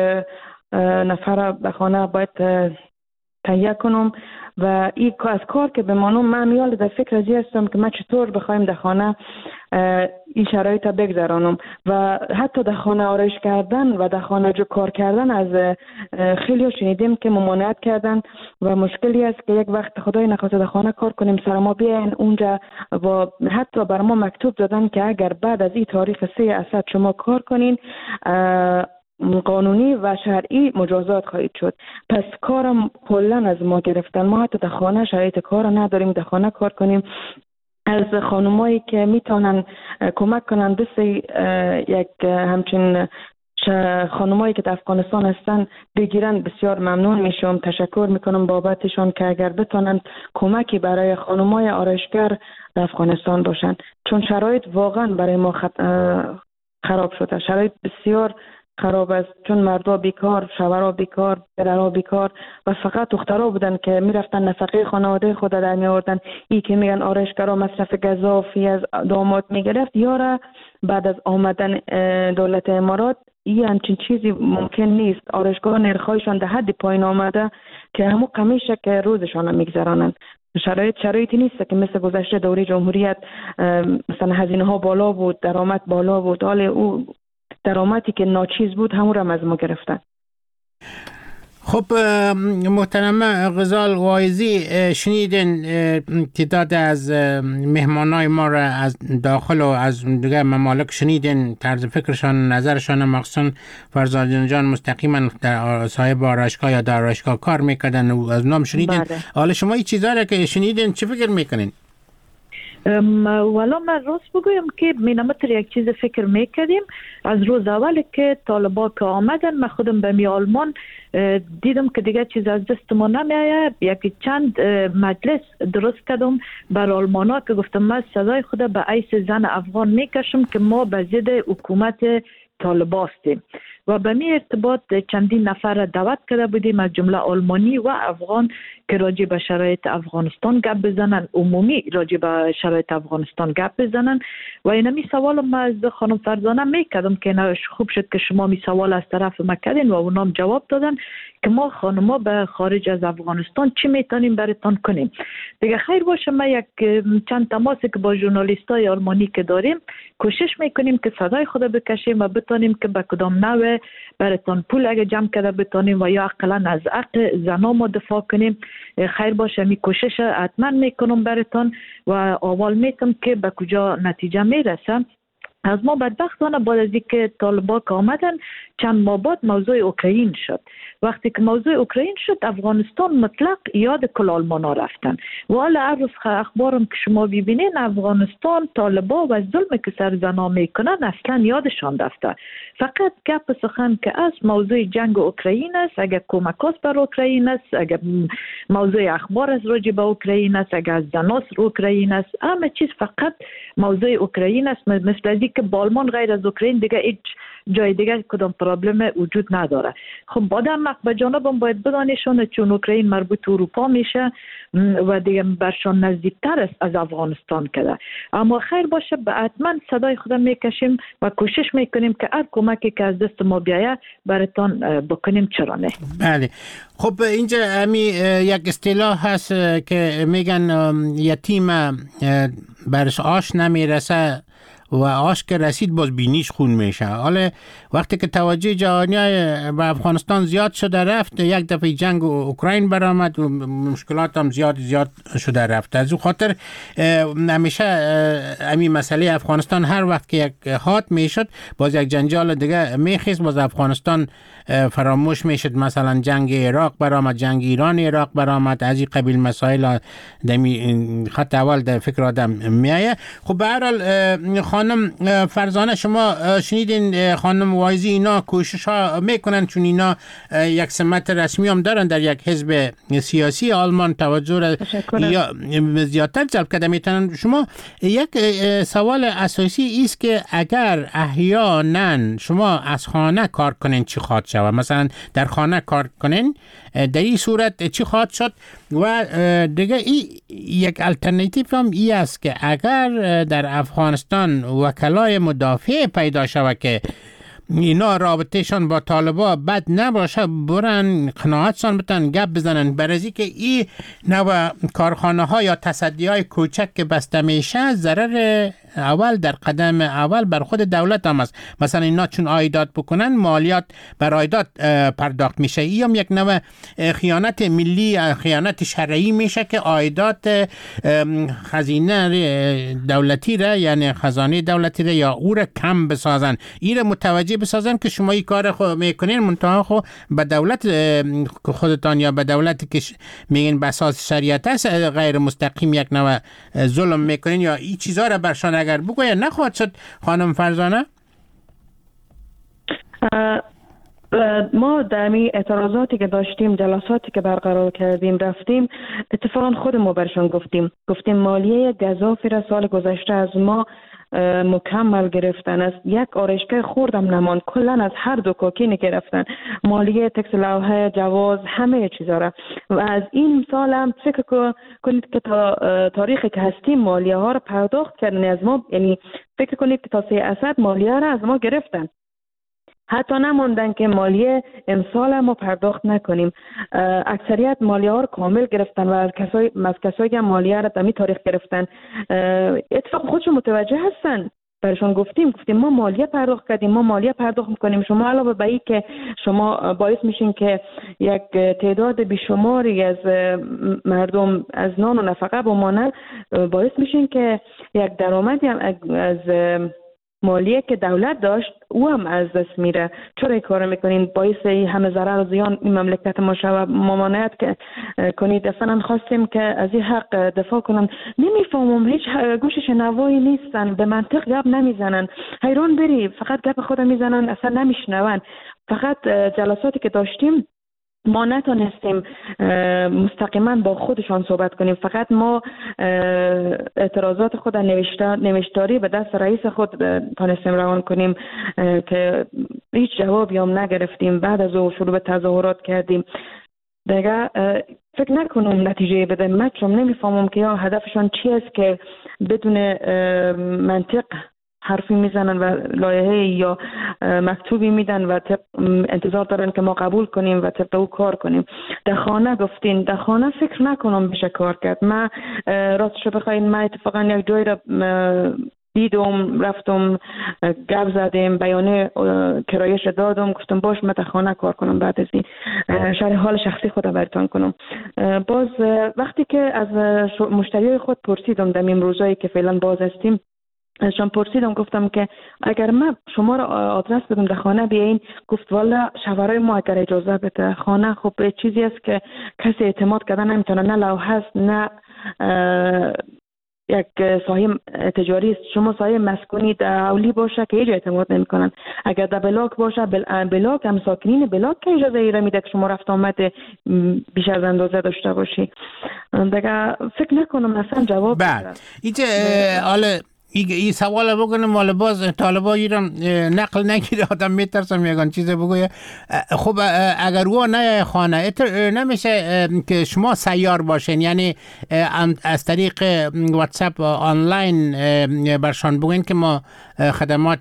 نفر به خانه باید تهیه کنم و این از کار که بمانم من میال در فکر ازی هستم که من چطور بخوایم در خانه این شرایط بگذرانم و حتی در خانه آرایش کردن و در خانه جو کار کردن از خیلی ها شنیدیم که ممانعت کردن و مشکلی است که یک وقت خدای نخواسته در خانه کار کنیم سر ما بیاین اونجا و حتی بر ما مکتوب دادن که اگر بعد از این تاریخ سه اسد شما کار کنین قانونی و شرعی مجازات خواهید شد. پس کارم کلا از ما گرفتن. ما حتی در خانه شرایط کار نداریم در خانه کار کنیم. از خانمایی که میتونن کمک کنن دست یک همچین خانمایی که در افغانستان هستن بگیرن بسیار ممنون میشم. تشکر میکنم بابتشون که اگر بتونن کمکی برای خانمای آرایشگر در افغانستان باشن، چون شرایط واقعا برای ما خراب شده. شرایط بسیار خراب است، چون مردا بیکار، شوهرها بیکار، پدرها بیکار و فقط دخترها بودن که میرفتن نفقه خانواده خود در میآوردن. ای که میگن آرایشگرها مصرف گزافی از داماد میگرفت، یا را بعد از آمدن دولت امارات این همچین چیزی ممکن نیست. آرایشگاه نرخ‌هایشان در حد پایین آمده که همو قمیشه که روزشان میگذرانند. شرایط شرایطی نیست که مثل گذشته دوره جمهوریت مثلا هزینه ها بالا بود، درآمد بالا بود، حال او درآمدی که ناچیز بود همون را از ما گرفتن. خب محترم غزال واعظی، شنیدین تعداد از مهمانای ما را از داخل و از دیگر ممالک شنیدین، طرز فکرشان، نظرشان، مخصوصا فرزانه جان مستقیما در صاحب آرایشگاه یا در آرایشگاه کار میکردن و از نام شنیدین. حالا شما این چیزا را که شنیدین چه فکر میکنین؟ والا من راست بگویم که مینامتر یک چیز فکر میکردیم از روز اول که طالبا که آمدن. من خودم به می آلمان دیدم که دیگه چیز از دست ما نمیایه. یکی چند مجلس درست کردم بر آلمان ها که گفتم من صدای خود به عیس زن افغان میکشم که ما به ضد حکومت طالبا هستیم و به می ارتباط چندین نفر دعوت کرده بودیم از جمله آلمانی و افغان که راجع به شرایط افغانستان گپ بزنن، عمومی راجع به شرایط افغانستان گپ بزنن. و اینمی سوال ما از خانم فرزانه میکردم که نه خوب شد که شما می سوال از طرف ما کردین و اونام جواب دادن که ما خانما به خارج از افغانستان چی میتونیم براتون کنیم. دیگه خیر باشه، ما یک چند تماسی که با ژورنالیستای آلمانی که داریم کوشش میکنیم که صدای خود بکشیم و بتونیم که به کدام نوع براتون پول اگه جمع کرده بتونیم و یا اقلا از حق زنا ما دفاع کنیم. خیر باشه، می کوشش حتما میکنم براتون و اول میتم که به کجا نتیجه میرسم. از ما بدبختانه بعد از اینکه طالبا که آمدن چند ماه بعد موضوع اوکراین شد. وقتی که موضوع اوکراین شد افغانستان مطلق یاد کل آلمانا رفتن و حالا هر روز اخبارم که شما ببینین افغانستان طالبا و ظلم که سر زنا میکنن اصلا یادشان رفته. فقط گپ سخن که از موضوع جنگ اوکراین است، اگر کمک است بر اوکراین است، اگر موضوع اخبار از راجع به اوکراین است، اگر از زناس اوکراین است، همه چیز فقط موضوع اوکراین است. مثل از که بالمان غیر از اوکراین دیگه هیچ جای دیگه کدام پرابلم وجود نداره. خب بعدم به جانبم باید بدانشون چون اوکراین مربوط اروپا میشه و دیگه برشان نزدیکتر است از افغانستان کده. اما خیر باشه، به حتما صدای خودم میکشیم و کوشش میکنیم که هر کمکی که از دست ما بیایه براتون بکنیم، چرا نه. بله. خب اینجا امی یک اصطلاح هست که میگن یتیم برش آش نمیرسه و آش که رسید باز بینیش خون میشه. حالا وقتی که توجه جهانی به افغانستان زیاد شده رفت، یک دفعه جنگ اوکراین برآمد و مشکلات هم زیاد زیاد شده رفت. از او خاطر همیشه همین مسئله افغانستان هر وقت که یک هات میشد باز یک جنجال دیگه میخیز، باز افغانستان فراموش میشد. مثلا جنگ عراق برآمد، جنگ ایران عراق برآمد، از این قبیل مسائل دمی خط اول در فکر آدم میایه. خب به هر حال خانم فرزانه شما شنیدین خانم واعظی اینا کوشش ها میکنن چون اینا یک سمت رسمی هم دارن در یک حزب سیاسی آلمان، توجه را یا زیادتر جلب کرده میتونن. شما یک سوال اساسی است که اگر احیانا شما از خانه کار کنین چی خواهد شود؟ مثلا در خانه کار کنین در این صورت چی خواهد شد؟ و دیگه ای یک الٹرناتیو هم ای است که اگر در افغانستان وکلای مدافع پیدا شود که اینا رابطهشان با طالبا بد نباشه، برن قناعتشان بتن گپ بزنن، برازی که این نوع کارخانه ها یا تصدی های کوچک که بسته میشه ضرر اول در قدم اول بر خود دولت هم است. مثلا اینا چون عایدات بکنن مالیات بر عایدات پرداخت میشه. این هم یک نوع خیانت ملی، خیانت شرعی میشه که عایدات خزینه دولتی را یعنی خزانه دولتی را یا او را کم بسازن، این را متوجه بسازن که شما این کار خو میکنین منتها خو به دولت خودتان یا به دولتی که میگین به اساس شریعت است غیر مستقیم یک نوع ظلم میکنین یا این چیزا را برشان اگر بگوید نخواهد شد. خانم فرزانه ما در می اعتراضاتی که داشتیم، جلساتی که برقرار کردیم، رفتیم اتفاقا خود ما برشان گفتیم گفتیم مالیه گزافی را سال گذشته از ما مکمل گرفتن است. یک آرایشگاه خوردم نمان، کلا از هر دو کوکینی که رفتن مالیه، تکس لوحه، جواز، همه چیزا را. و از این سال هم فکر کنید که تا تاریخی که هستیم مالیه ها را پرداخت کردن از ما، یعنی فکر کنید که تا سه اسد مالیه را از ما گرفتن. حتی نموندن که مالیه امسال ما پرداخت نکنیم. اکثریت مالیه ها رو کامل گرفتن و از کسای از کسایی که مالیه را در تاریخ گرفتن اتفاق خودشون متوجه هستن. برشون گفتیم گفتیم ما مالیه پرداخت کردیم، ما مالیه پرداخت میکنیم. شما علاوه بر این که شما باعث میشین که یک تعداد بیشماری از مردم از نان و نفقه بمانند، باعث میشین که یک درآمدی هم از مالیه که دولت داشت او هم از دست میره. چرا این کار میکنین؟ باعث همه ضرر و زیان این مملکت ما شد. ممانعت که کنید. اصلا خواستیم که از این حق دفاع کنن. نمیفهمم، هیچ گوش شنوایی نیستن، به منطق گپ نمیزنن. حیران بری فقط گپ خود میزنن، اصلا نمیشنون. فقط جلساتی که داشتیم ما نتونستیم مستقیما با خودشان صحبت کنیم. فقط ما اعتراضات خود نوشتاری به دست رئیس خود تونستیم روان کنیم که هیچ جوابی هم نگرفتیم. بعد از او شروع به تظاهرات کردیم. دیگه فکر نکنم نتیجه بده. من چون نمیفهمم که یا هدفشان چی است که بدون منطق حرفی میزنن و لایحه یا مکتوبی میدن و انتظار دارن که ما قبول کنیم و طبق او کار کنیم. در خانه گفتین، در خانه فکر نکنم بشه کار کرد. من راستشو بخواین من اتفاقا یک جایی را دیدم، رفتم گپ زدیم، بیانیه کرایش دادم، گفتم باش من در خانه کار کنم، بعد از این شرح حال شخصی خودم براتون کنم. باز وقتی که از مشتریای خود پرسیدم در این روزایی که فعلا باز هستیم، ازشان پرسیدم گفتم که اگر من شما را آدرس بدم در خانه بیاین، گفت والا شوهرای ما اگر اجازه بده. خانه خب چیزی است که کسی اعتماد کردن نمیتونه، نه لوحه است نه یک سایه تجاری است. شما سایه مسکونی در اولی باشه که هیچ اعتماد نمیکنن. اگر در بلاک باشه بلاک هم ساکنین بلاک که اجازه ای را میده که شما رفت آمد بیش از اندازه داشته باشی. دیگه فکر نکنم اصلا جواب بله اینجا حالا این سوال بکنم والا باز طالبا ایران نقل نگیره، آدم میترسم یگان چیز بگویه. خب اگر او نه خانه نمیشه که شما سیار باشین، یعنی از طریق واتساپ آنلاین برشان بگوین که ما خدمات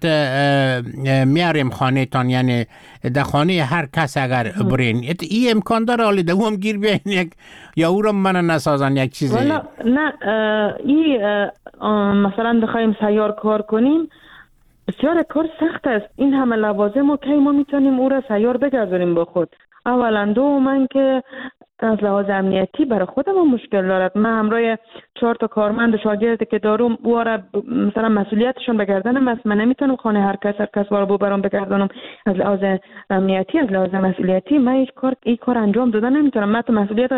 میاریم خانه تان، یعنی در خانه هر کس اگر برین این امکان داره حالی دوام گیر بیاین یک یا او رو من نسازن یک چیزی؟ والا نه، این مثلا بخوایم سیار کار کنیم بسیار کار سخت است. این همه لوازم و که ما میتونیم او را سیار بگذاریم با خود. اولا دو من که از لحاظ امنیتی برای خودم مشکل دارد. من همراه چهار تا کارمند شاگردی که دارم او را مثلا مسئولیتشون بگردنم است. من نمیتونم خانه هر کس هر کس رو ببرم بگردانم. از لحاظ امنیتی از لحاظ مسئولیتی من هیچ کار این کار انجام دادن نمیتونم. من تو مسئولیت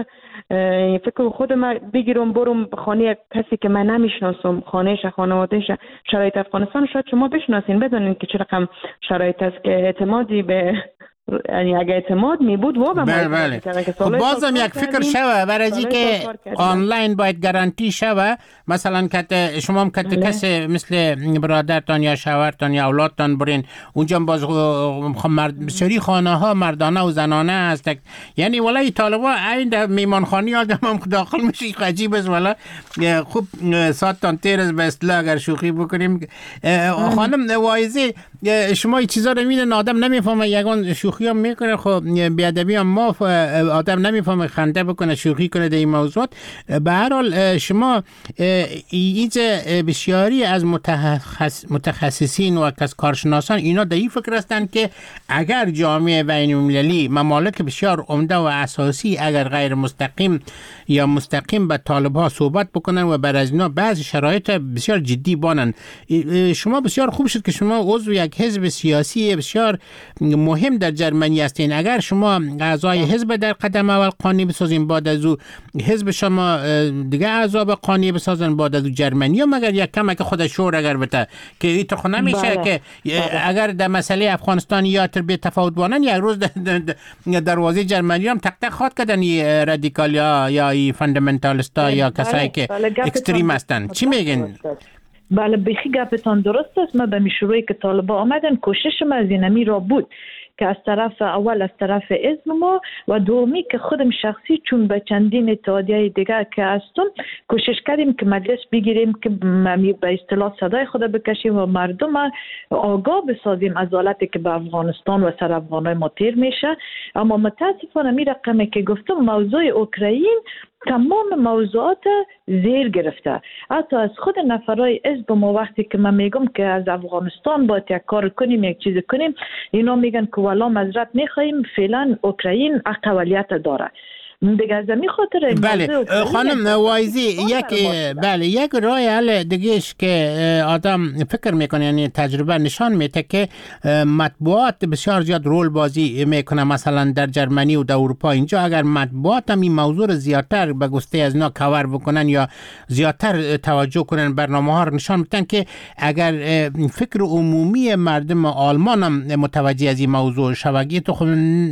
فکر خودم بگیرم برم خانه کسی که من نمیشناسم، خانهش خانوادهش. شرایط افغانستان شاید شما بشناسین بدونین که چه رقم شرایط است که اعتمادی به یعنی اگه اعتماد می بود واقعا بله بله. خب بازم یک فکر شوه برای که آنلاین باید گارانتی شوه. مثلا که شما هم که کسی مثل برادرتان یا شوهرتان یا اولادتان برین اونجا باز بسیاری خانه ها مردانه و زنانه هست، یعنی ولای طالبا این در میمانخانی آدم هم داخل میشه عجیب است. ولی خوب ساعتان تیر است به اصطلاح اگر شوخی بکنیم. خانم وایزی شما این چیزا رو میدن آدم نمیفهمه، یگان شوخی هم میکنه. خب بیادبی هم ما آدم نمیفهمه خنده بکنه شوخی کنه در این موضوعات. به هر حال شما ایجا بسیاری از متخص متخصصین و از کارشناسان اینا در این فکر هستند که اگر جامعه بین المللی ممالک بسیار عمده و اساسی اگر غیر مستقیم یا مستقیم به طالب ها صحبت بکنن و بر از اینا بعض شرایط بسیار جدی بانن. شما بسیار خوب شد که شما عضو یک حزب سیاسی بسیار مهم در جرمنی هستین. اگر شما اعضای حزب در قدم اول قانونی بسازین، بعد از او حزب شما دیگه اعضا به قانونی بسازن، بعد از او جرمنی هم اگر یک کم که خود شور اگر بته که این تو خود نمیشه بله. که بله. اگر در مسئله افغانستان یا تر به تفاوت بانن یک روز دروازه جرمنی هم تک تک خواد کردن رادیکال یا یا ای فاندامنتالیستا یا کسایی که اکستریم هستن. چی میگن؟ بله بخی گپتان درست است. ما به شروعی که طالبا آمدن کوشش ما از اینمی را بود که از طرف اول از طرف حزب ما و دومی که خودم شخصی چون به چندین اتحادیه دیگه که هستم کوشش کردیم که مجلس بگیریم که به اصطلاح صدای خود بکشیم و مردم آگاه بسازیم از حالتی که به افغانستان و سر افغانای ما تیر میشه. اما متاسفانه می رقمی که گفتم موضوع اوکراین تمام موضوعات زیر گرفته. حتی از خود نفرای حزب ما وقتی که من میگم که از افغانستان باید یک کار کنیم یک چیز کنیم، اینا میگن که والا معذرت میخوایم فعلا اوکراین اقلیت داره. دیگه از این خاطر بله خانم وایزی یک بله یک راه حل دیگهش که آدم فکر میکنه یعنی تجربه نشان میده که مطبوعات بسیار زیاد رول بازی میکنه. مثلا در جرمنی و در اروپا اینجا اگر مطبوعات هم این موضوع رو زیادتر به گسته از اینا کاور بکنن یا زیادتر توجه کنن برنامه ها رو نشان میدن که اگر فکر عمومی مردم آلمان هم متوجه از این موضوع شوگی تو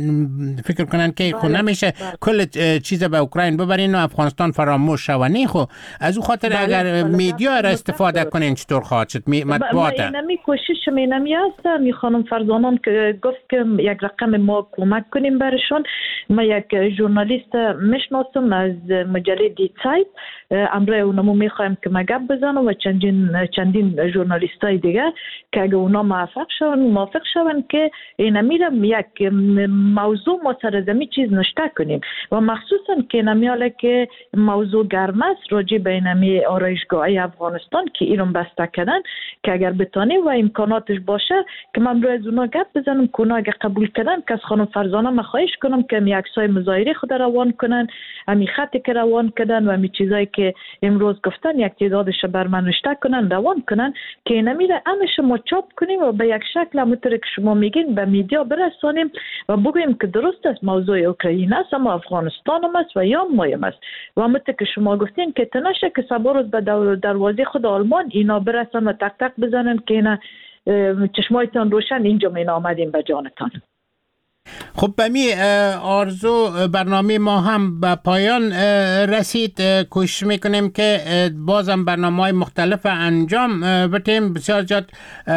فکر کنن که خود نمیشه کل چیز به اوکراین ببرین و افغانستان فراموش شونه. خو از اون خاطر بله اگر بله میدیا را استفاده کنین چطور خواهد شد مطبوعات؟ من می کوشش می نمی است می خانم فرزانان که گفت که یک رقم ما کمک کنیم برشون. ما یک ژورنالیست میشناسم از مجله دی تایپ، امروز اونمو میخوایم که مگب بزنم و چندین چندین ژورنالیستای دیگه که اگه اونا موافق شون موافق شون که اینا میرم یک موضوع ما سر زمین چیز نشته کنیم و مخصوصا که نمیاله که موضوع گرم است راجع به اینمی آرایشگاه افغانستان که ایران بسته کردن که اگر بتانیم و امکاناتش باشه که من روی از اونا گپ بزنم که اونا اگر قبول کردن که از خانم فرزانه من خواهش کنم که می عکسای مظاهره خود روان کنن، امی خطی که روان کردن و امی چیزایی که امروز گفتن یک تعدادش بر من نشته کنن روان کنن که اینمیره همش ما چاپ کنیم و به یک شکل همونطور که شما میگین به میدیا برسانیم و بگوییم که درست است موضوع اوکراین است اما افغانستان هم است و یا مایم است و همونطور که شما گفتین که تنشه که سبا روز به دروازه خود آلمان اینا برسن و تک تک بزنن که اینا چشمایتان روشن اینجا مینا آمدیم به جانتان. خب به می آرزو برنامه ما هم به پایان رسید. کوشش میکنیم که بازم برنامه‌های مختلف انجام بدیم. بسیار زیاد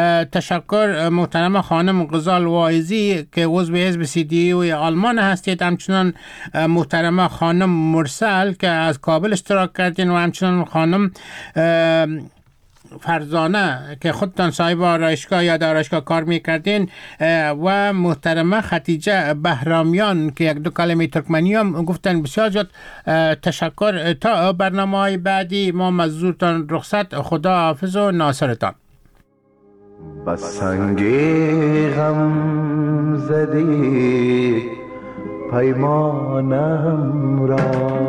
تشکر محترم خانم غزال واعظی که عضو حزب سی دی یو آلمان هستید، همچنان محترم خانم مرسل که از کابل اشتراک کردین و همچنان خانم فرزانه که خودتان صاحب آرایشگاه یا آرایشگاه کار میکردین و محترمه خدیجه بهرامیان که یک دو کلمه ترکمنی هم گفتن. بسیار زیاد تشکر. تا برنامه های بعدی ما مزورتان رخصت. خدا حافظ و ناصرتان. بس سنگ غم زدی پیمانم را،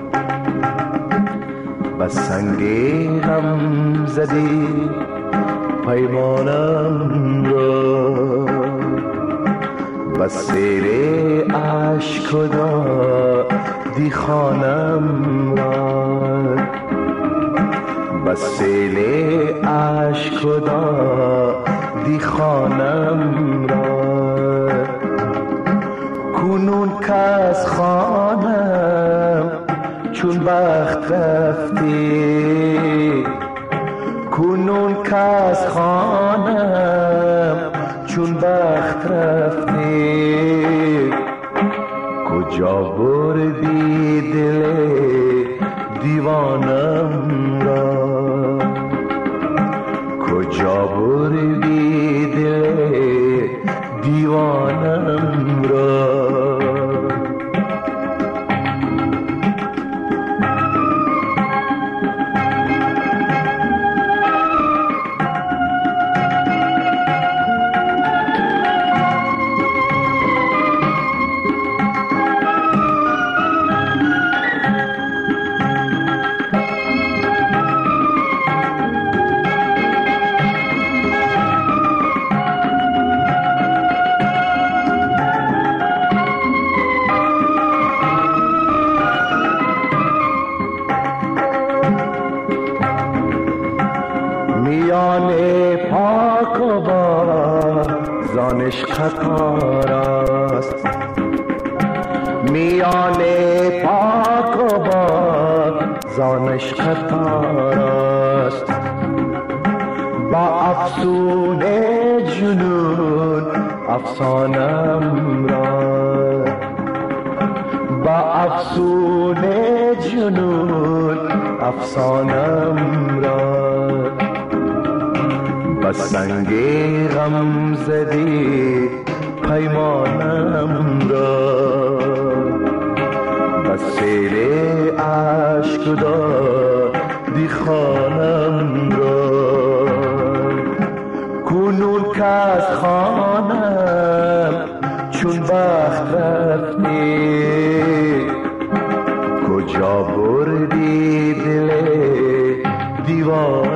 بس سنگ غم زدی پیمانم را، بس سیر عشق دادی خانم را، بس سیل عشق دادی خانم را، کنون که از خانم چون بخت رفتی، کنون که از خانم چون بخت رفتی، کجا بردی دل دیوانم را، کجا بردی دل دیوانم را. قطار است میان پاک و با زانش قطار است، با افسون جنون افسانم را، با افسون جنون افسانم را، با سنگ غم زدی پیمانم را، با سیل عشق دادی خانم را، کنون که از خانم چون وقت رفتی، کجا بردی دل دیوانم